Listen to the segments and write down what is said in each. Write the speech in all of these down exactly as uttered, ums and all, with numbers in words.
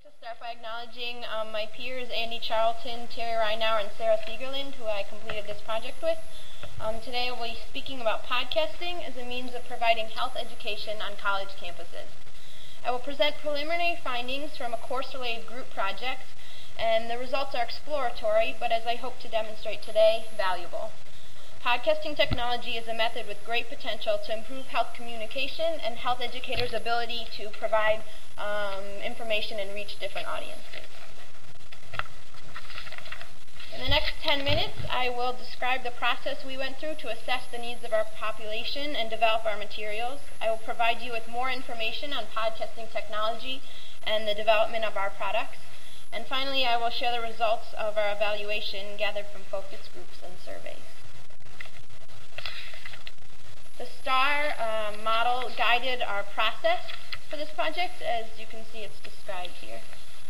to start by acknowledging um, my peers, Andy Charlton, Terry Reinauer, and Sarah Siegerland, who I completed this project with. Um, today I will be speaking about podcasting as a means of providing health education on college campuses. I will present preliminary findings from a course-related group project, and the results are exploratory, but as I hope to demonstrate today, valuable. Podcasting technology is a method with great potential to improve health communication and health educators' ability to provide um, information and reach different audiences. In the next ten minutes, I will describe the process we went through to assess the needs of our population and develop our materials. I will provide you with more information on podcasting technology and the development of our products. And finally, I will share the results of our evaluation gathered from focus groups and surveys. The STAR uh, model guided our process for this project. As you can see, it's described here.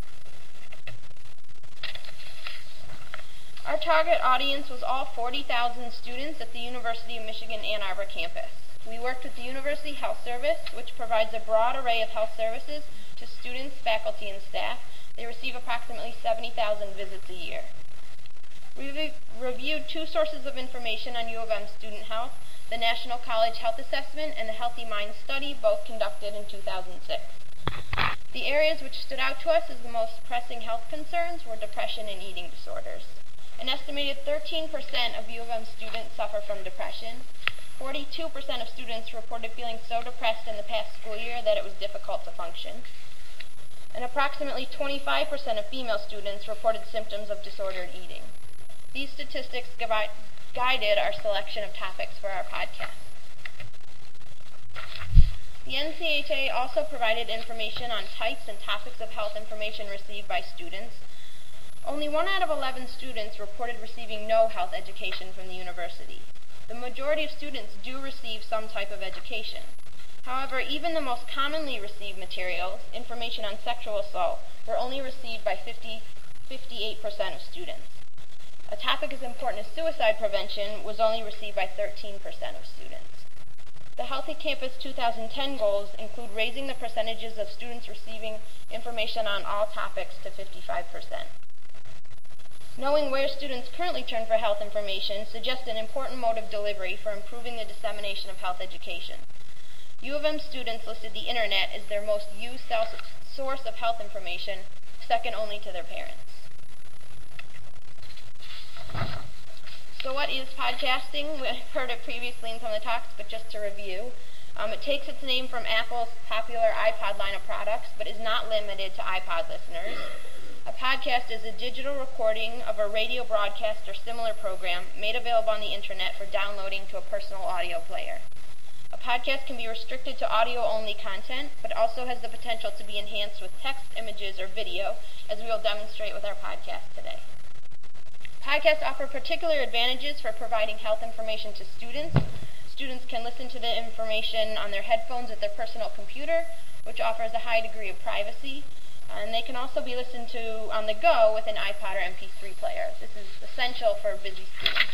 Our target audience was all forty thousand students at the University of Michigan Ann Arbor campus. We worked with the University Health Service, which provides a broad array of health services to students, faculty, and staff. They receive approximately seventy thousand visits a year. We re- reviewed two sources of information on U of M student health, the National College Health Assessment and the Healthy Mind Study, both conducted in two thousand six. The areas which stood out to us as the most pressing health concerns were depression and eating disorders. An estimated thirteen percent of U of M students suffer from depression. forty-two percent of students reported feeling so depressed in the past school year that it was difficult to function. And approximately twenty-five percent of female students reported symptoms of disordered eating. These statistics guide, guided our selection of topics for our podcast. The N C H A also provided information on types and topics of health information received by students. Only one out of eleven students reported receiving no health education from the university. The majority of students do receive some type of education. However, even the most commonly received materials, information on sexual assault, were only received by fifty, fifty-eight percent of students. A topic as important as suicide prevention was only received by thirteen percent of students. The Healthy Campus two thousand ten goals include raising the percentages of students receiving information on all topics to fifty-five percent. Knowing where students currently turn for health information suggests an important mode of delivery for improving the dissemination of health education. U of M students listed the internet as their most used source of health information, second only to their parents. So what is podcasting? We've heard it previously in some of the talks, but just to review. Um, it takes its name from Apple's popular iPod line of products, but is not limited to iPod listeners. A podcast is a digital recording of a radio broadcast or similar program made available on the internet for downloading to a personal audio player. A podcast can be restricted to audio-only content, but also has the potential to be enhanced with text, images, or video, as we will demonstrate with our podcast today. Podcasts offer particular advantages for providing health information to students. Students can listen to the information on their headphones at their personal computer, which offers a high degree of privacy. And they can also be listened to on the go with an iPod or M P three player. This is essential for busy students.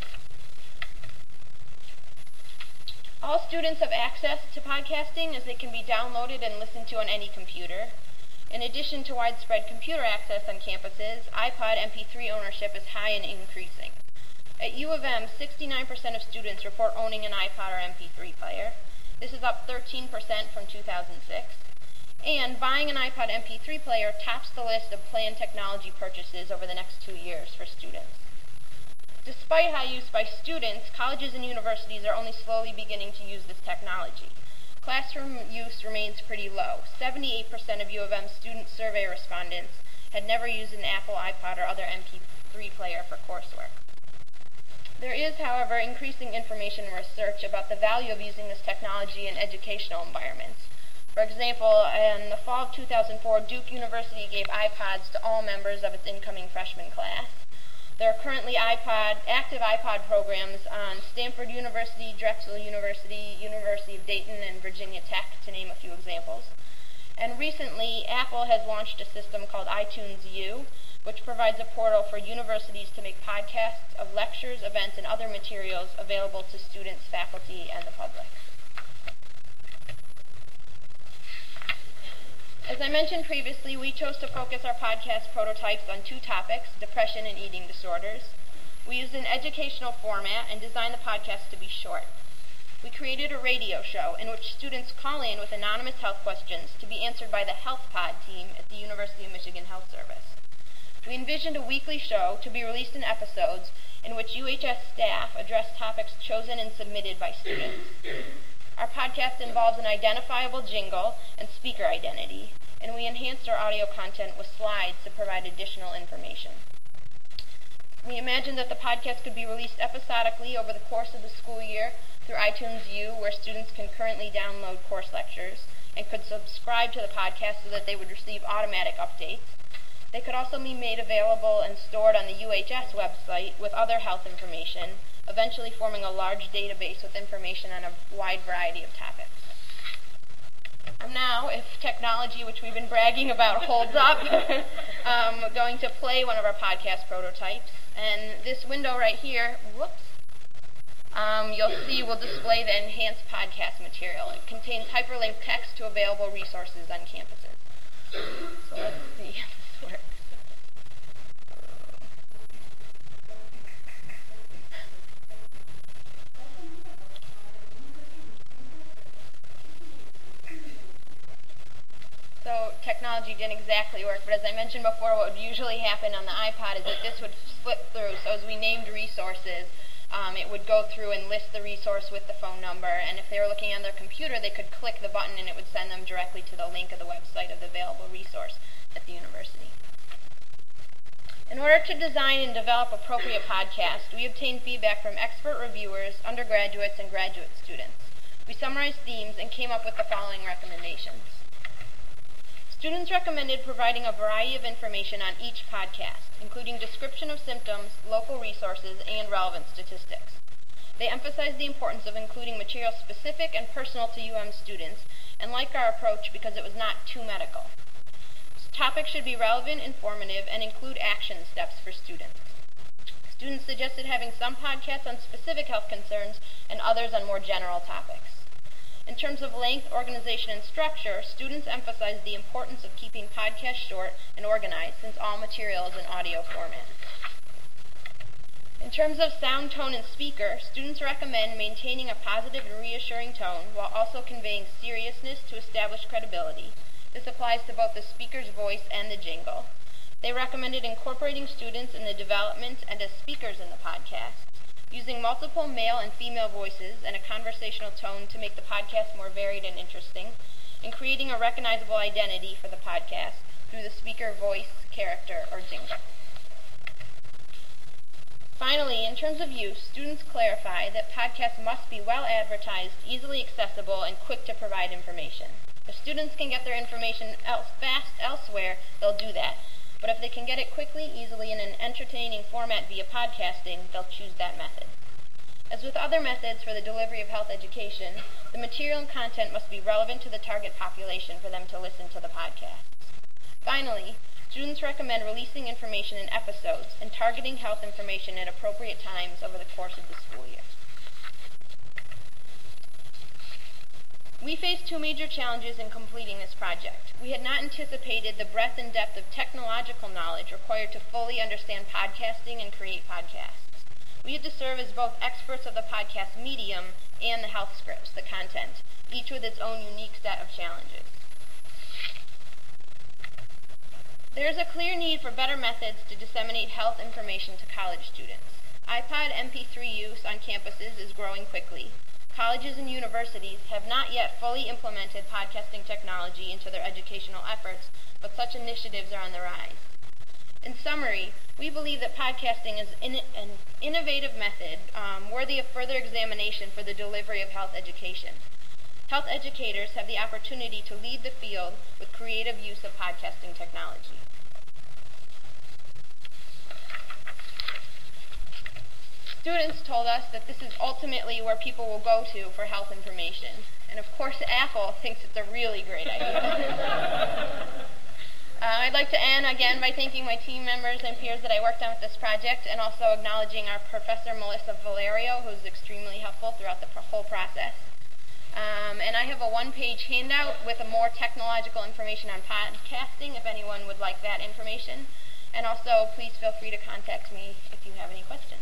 All students have access to podcasting as they can be downloaded and listened to on any computer. In addition to widespread computer access on campuses, iPod M P three ownership is high and increasing. At U of M, sixty-nine percent of students report owning an iPod or M P three player. This is up thirteen percent from two thousand six. And buying an iPod M P three player tops the list of planned technology purchases over the next two years for students. Despite high use by students, colleges and universities are only slowly beginning to use this technology. Classroom use remains pretty low. seventy-eight percent of U of M student survey respondents had never used an Apple iPod or other M P three player for coursework. There is, however, increasing information and research about the value of using this technology in educational environments. For example, in the fall of two thousand four, Duke University gave iPods to all members of its incoming freshman class. There are currently iPod, active iPod programs on Stanford University, Drexel University, University of Dayton, and Virginia Tech, to name a few examples. And recently, Apple has launched a system called iTunes U, which provides a portal for universities to make podcasts of lectures, events, and other materials available to students, faculty, and the public. As I mentioned previously, we chose to focus our podcast prototypes on two topics, depression and eating disorders. We used an educational format and designed the podcast to be short. We created a radio show in which students call in with anonymous health questions to be answered by the HealthPod team at the University of Michigan Health Service. We envisioned a weekly show to be released in episodes in which U H S staff address topics chosen and submitted by students. Our podcast involves an identifiable jingle and speaker identity, and we enhanced our audio content with slides to provide additional information. We imagined that the podcast could be released episodically over the course of the school year through iTunes U, where students can currently download course lectures, and could subscribe to the podcast so that they would receive automatic updates. They could also be made available and stored on the U H S website with other health information, eventually forming a large database with information on a wide variety of topics. I'm now, if technology, which we've been bragging about, holds up, um, going to play one of our podcast prototypes. And this window right here, whoops, um, you'll see will display the enhanced podcast material. It contains hyperlinked text to available resources on campuses. So let's see if this works. So technology didn't exactly work, but as I mentioned before, what would usually happen on the iPod is that this would flip through. So as we named resources, um, it would go through and list the resource with the phone number, and if they were looking on their computer, they could click the button and it would send them directly to the link of the website of the available resource at the university. In order to design and develop appropriate podcasts, we obtained feedback from expert reviewers, undergraduates, and graduate students. We summarized themes and came up with the following recommendations. Students recommended providing a variety of information on each podcast, including description of symptoms, local resources, and relevant statistics. They emphasized the importance of including material specific and personal to U M students, and liked our approach because it was not too medical. Topics should be relevant, informative, and include action steps for students. Students suggested having some podcasts on specific health concerns and others on more general topics. In terms of length, organization, and structure, students emphasized the importance of keeping podcasts short and organized, since all material is in audio format. In terms of sound, tone, and speaker, students recommend maintaining a positive and reassuring tone while also conveying seriousness to establish credibility. This applies to both the speaker's voice and the jingle. They recommended incorporating students in the development and as speakers in the podcast, using multiple male and female voices and a conversational tone to make the podcast more varied and interesting, and creating a recognizable identity for the podcast through the speaker voice, character, or jingle. Finally, in terms of use, students clarify that podcasts must be well advertised, easily accessible, and quick to provide information. If students can get their information else fast elsewhere, they'll do that. But if they can get it quickly, easily, in an entertaining format via podcasting, they'll choose that method. As with other methods for the delivery of health education, the material and content must be relevant to the target population for them to listen to the podcasts. Finally, students recommend releasing information in episodes and targeting health information at appropriate times over the course of the school year. We faced two major challenges in completing this project. We had not anticipated the breadth and depth of technological knowledge required to fully understand podcasting and create podcasts. We had to serve as both experts of the podcast medium and the health scripts, the content, each with its own unique set of challenges. There is a clear need for better methods to disseminate health information to college students. iPod M P three use on campuses is growing quickly. Colleges and universities have not yet fully implemented podcasting technology into their educational efforts, but such initiatives are on the rise. In summary, we believe that podcasting is in, an innovative method um, worthy of further examination for the delivery of health education. Health educators have the opportunity to lead the field with creative use of podcasting technology. Students told us that this is ultimately where people will go to for health information. And of course, Apple thinks it's a really great idea. uh, I'd like to end again by thanking my team members and peers that I worked on with this project, and also acknowledging our Professor Melissa Valerio, who's extremely helpful throughout the whole process. Um, and I have a one-page handout with a more technological information on podcasting if anyone would like that information. And also, please feel free to contact me if you have any questions.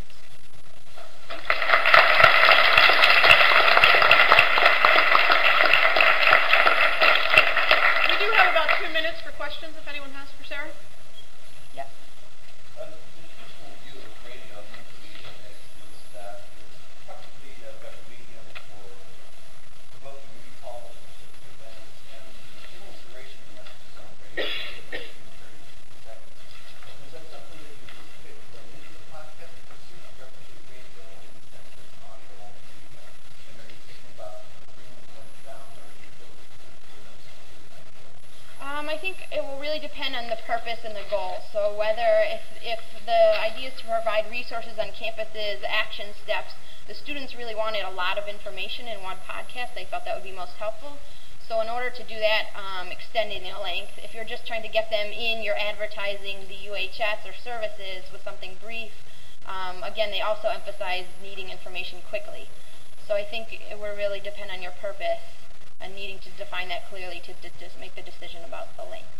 We do have about two minutes for questions if anyone has for Sarah. Yep. Uh, the traditional view of radio and multimedia is that it's practically a better medium for provoking recalls of specific events, and the general duration of messages on radio is thirty seconds. Is that something that you anticipate going into the podcast? Because it seems to replicate radio in the sense that it's an audio-only media. And are you thinking about bringing the length down, or do you feel it's good for them to do that? Um, I think it will really depend on the purpose and the goal. So whether if, if the idea is to provide resources on campuses, action steps, the students really wanted a lot of information in one podcast. They felt that would be most helpful. So in order to do that, um, extending the length, if you're just trying to get them in, you're advertising the U H S or services with something brief. Um, again, they also emphasize needing information quickly. So I think it will really depend on your purpose and needing to define that clearly to d- just make the decision about the length.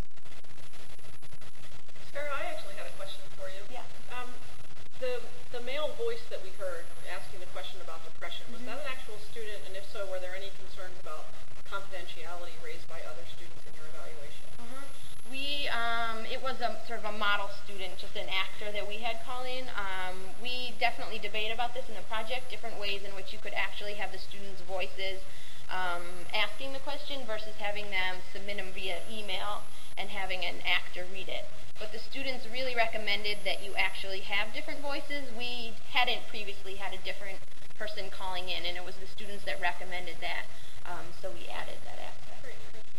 Sarah, I actually had a question for you. Yeah. Um, the the male voice that we heard asking the question about depression, was Mm-hmm. that an actual student? And if so, were there any concerns about confidentiality raised by other students in your evaluation? Uh-huh. We, um, it was a sort of a model student, just an actor that we had call in. Um, we definitely debate about this in the project, different ways in which you could actually have the students' voices um, asking the question versus having them submit them via email and having an actor read it. But the students really recommended that you actually have different voices. We hadn't previously had a different person calling in, and it was the students that recommended that, um, so we added that aspect. Great.